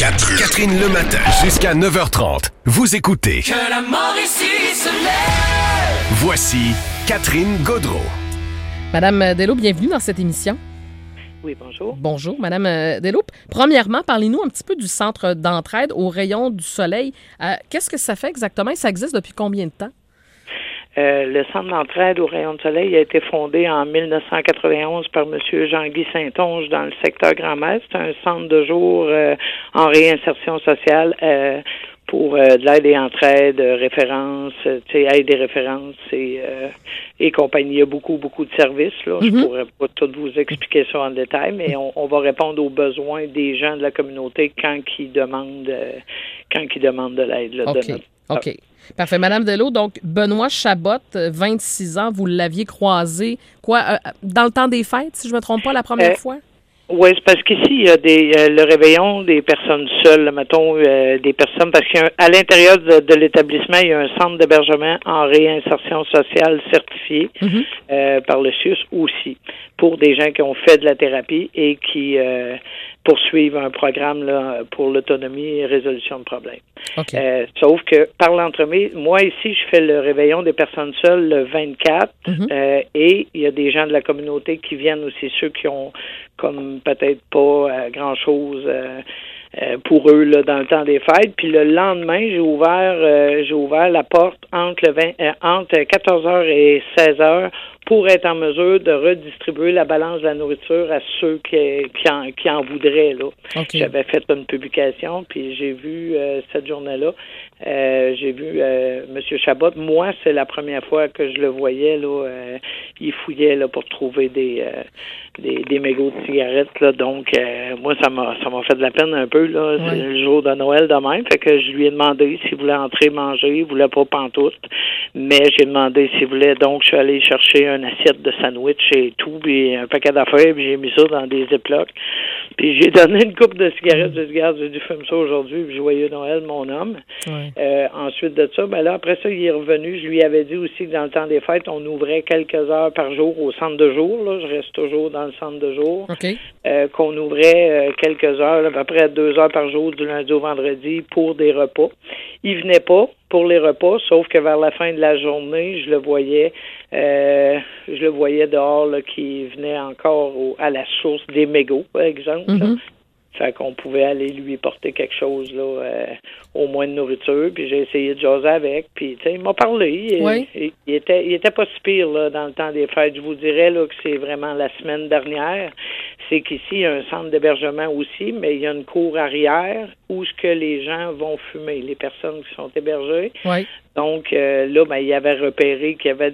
Catherine le matin, jusqu'à 9h30. Vous écoutez Que la Mauricie se lève. Voici Catherine Gaudreau. Madame Delau, bienvenue dans cette émission. Oui, bonjour. Bonjour, Madame Delau. Premièrement, parlez-nous un petit peu du centre d'entraide au rayon du soleil. Qu'est-ce que ça fait exactement et ça existe depuis combien de temps? Le centre d'entraide au rayon du soleil a été fondé en 1991 par M. Jean-Guy Saint-Onge dans le secteur Grand-Mère. C'est un centre de jour en réinsertion sociale pour de l'aide et entraide, références, aide et références et compagnie. Il y a beaucoup de services. Là. Je pourrais pas tout vous expliquer ça en détail, mais on va répondre aux besoins des gens de la communauté quand ils demandent de l'aide. Là, OK. Parfait. Madame Delau, donc Benoît Chabot, 26 ans, vous l'aviez croisé, dans le temps des fêtes, si je ne me trompe pas, la première fois? Oui, c'est parce qu'ici, il y a le réveillon des personnes seules, des personnes, parce qu'à l'intérieur de l'établissement, il y a un centre d'hébergement en réinsertion sociale certifié par le CIUS aussi, pour des gens qui ont fait de la thérapie et qui poursuivent un programme là, pour l'autonomie et résolution de problèmes. Okay. Sauf que, par l'entremise, moi ici, je fais le réveillon des personnes seules le 24 et il y a des gens de la communauté qui viennent aussi, ceux qui ont comme peut-être pas grand-chose pour eux là, dans le temps des fêtes. Puis le lendemain, j'ai ouvert la porte entre 14h et 16h pour être en mesure de redistribuer la balance de la nourriture à ceux qui en voudraient. Là. Okay. J'avais fait une publication, puis j'ai vu cette journée-là, j'ai vu M. Chabot. Moi, c'est la première fois que je le voyais. Là, il fouillait là, pour trouver des mégots de cigarettes. Là, donc, moi, ça m'a fait de la peine un peu. Là. C'est le jour de Noël demain. Fait que je lui ai demandé s'il voulait entrer manger. Il voulait pas pantoute. Mais j'ai demandé s'il voulait. Donc, je suis allé chercher une assiette de sandwich et tout, puis un paquet d'affaires, puis j'ai mis ça dans des ziplocs. Puis j'ai donné une coupe de cigarettes. J'ai dit, regarde, j'ai dû fumer ça aujourd'hui, puis joyeux Noël, mon homme. Ensuite de ça, ben là, après ça, il est revenu. Je lui avais dit aussi que dans le temps des fêtes, on ouvrait quelques heures par jour au centre de jour. Là. Je reste toujours dans le centre de jour. Okay. Qu'on ouvrait quelques heures, là, à peu près 2 heures par jour, du lundi au vendredi, pour des repas. Il venait pas pour les repas, sauf que vers la fin de la journée, je le voyais dehors là, qui venait encore à la source des mégots, par exemple. Fait qu'on pouvait aller lui porter quelque chose là, au moins de nourriture. Puis j'ai essayé de jaser avec. Puis tu sais, il m'a parlé. Il était pas si pire là dans le temps des fêtes. Je vous dirais là que c'est vraiment la semaine dernière. C'est qu'ici il y a un centre d'hébergement aussi, mais il y a une cour arrière où ce que les gens vont fumer, les personnes qui sont hébergées. Oui. Donc là, ben il avait repéré qu'il y avait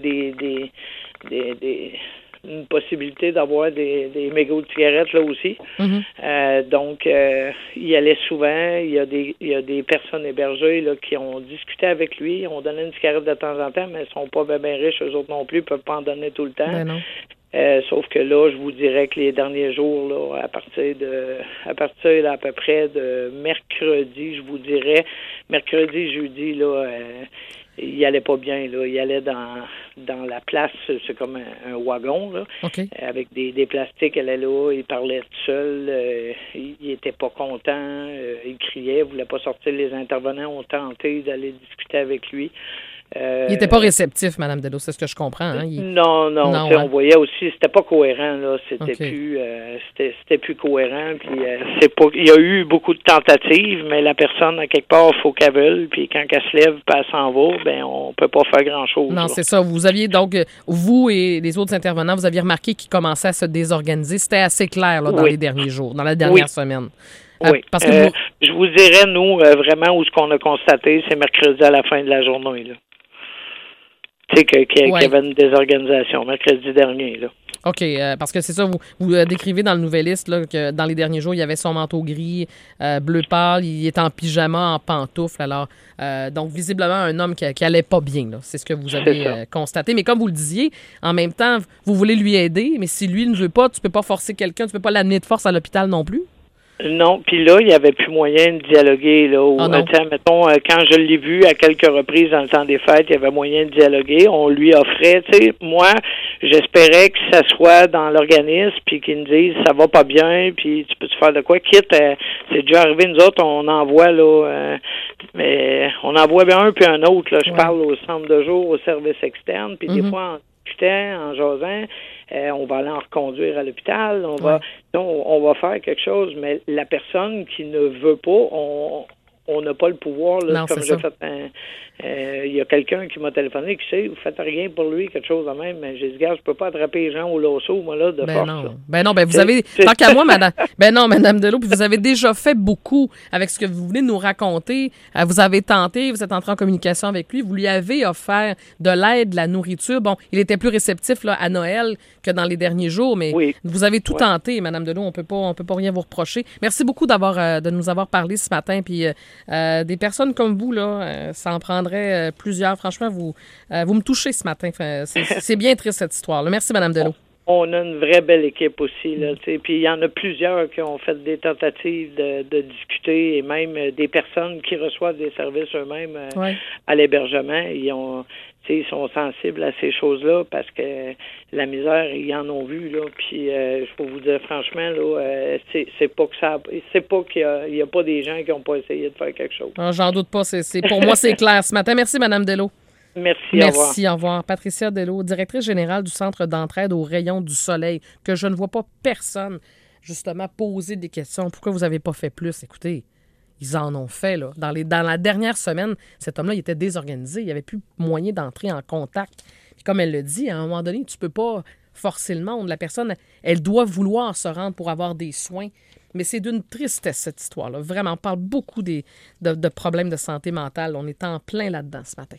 une possibilité d'avoir des mégots de cigarettes là aussi. Donc, il y allait souvent. Il y a des personnes hébergées là, qui ont discuté avec lui. On donnait une cigarette de temps en temps, mais ils sont pas bien riches, eux autres non plus. Ils peuvent pas en donner tout le temps. Ben non. Sauf que là, je vous dirais que les derniers jours, là, à partir à peu près de mercredi, je vous dirais, mercredi, jeudi, là, il allait pas bien, là. Il allait dans la place, c'est comme un wagon, là. Okay. Avec des plastiques, elle est là, il parlait tout seul, il était pas content, il criait, il voulait pas sortir. Les intervenants ont tenté d'aller discuter avec lui. Il n'était pas réceptif, Mme Delau, c'est ce que je comprends. Hein? Non, on voyait aussi, c'était pas cohérent, là. C'était plus cohérent. Puis il y a eu beaucoup de tentatives, mais la personne, à quelque part, il faut qu'elle veuille. Puis quand elle se lève, puis elle s'en va, ben on peut pas faire grand-chose. Non, là. c'est ça. Vous aviez donc, vous et les autres intervenants, vous aviez remarqué qu'ils commençaient à se désorganiser. C'était assez clair là, dans les derniers jours, dans la dernière semaine. Oui. Parce que je vous dirais, nous, vraiment, où ce qu'on a constaté, c'est mercredi à la fin de la journée, là. Tu sais, qu'il y avait une désorganisation mercredi dernier, là. OK, parce que c'est ça, vous décrivez dans le Nouvelliste là, que dans les derniers jours, il y avait son manteau gris, bleu pâle, il est en pyjama, en pantoufles. Alors, donc, visiblement, un homme qui allait pas bien, là. C'est ce que vous avez constaté. Mais comme vous le disiez, en même temps, vous voulez lui aider, mais si lui ne veut pas, tu peux pas forcer quelqu'un, tu peux pas l'amener de force à l'hôpital non plus? Non, puis là, il n'y avait plus moyen de dialoguer. Là, mettons, quand je l'ai vu à quelques reprises dans le temps des fêtes, il y avait moyen de dialoguer. On lui offrait, tu sais, moi, j'espérais que ça soit dans l'organisme, puis qu'il nous dise ça va pas bien, puis tu peux-tu faire de quoi? Quitte, c'est déjà arrivé, nous autres, on envoie, là, mais on envoie bien un puis un autre. Là, je parle au centre de jour, au service externe, puis des fois, en discutant, en jasant, on va aller en reconduire à l'hôpital, on va faire quelque chose, mais la personne qui ne veut pas, on n'a pas le pouvoir. Là, non, comme j'ai fait il y a quelqu'un qui m'a téléphoné qui sait, vous faites rien pour lui, quelque chose de même, mais j'ai dit, gars, je peux pas attraper les gens au lasso, moi, là, de force. Non, vous avez, tant qu'à moi, madame, madame Delot, puis vous avez déjà fait beaucoup avec ce que vous venez de nous raconter. Vous avez tenté, vous êtes entré en communication avec lui, vous lui avez offert de l'aide, de la nourriture. Bon, il était plus réceptif là, à Noël que dans les derniers jours, mais vous avez tout tenté, madame Delot, on peut pas rien vous reprocher. Merci beaucoup de nous avoir parlé ce matin, puis des personnes comme vous, là, ça en prendrait plusieurs. Franchement, vous me touchez ce matin. C'est bien triste, cette histoire-là. Merci, Mme Delot. On a une vraie belle équipe aussi, là, tu sais. Puis il y en a plusieurs qui ont fait des tentatives de discuter, et même des personnes qui reçoivent des services eux-mêmes à l'hébergement. Ils sont sensibles à ces choses-là parce que la misère, ils en ont vu, là. Puis je peux vous dire franchement, là, c'est pas qu'il y a pas des gens qui n'ont pas essayé de faire quelque chose. Ah, j'en doute pas. Pour moi, c'est clair ce matin. Merci, Mme Delot. Merci, au revoir. Patricia Delot, directrice générale du Centre d'entraide au rayon du soleil, que je ne vois pas personne, justement, poser des questions. Pourquoi vous n'avez pas fait plus? Écoutez, ils en ont fait, là. Dans la dernière semaine, cet homme-là, il était désorganisé. Il n'y avait plus moyen d'entrer en contact. Puis comme elle le dit, à un moment donné, tu peux pas forcer le monde. La personne, elle doit vouloir se rendre pour avoir des soins. Mais c'est d'une tristesse, cette histoire-là. Vraiment, on parle beaucoup de problèmes de santé mentale. On est en plein là-dedans ce matin.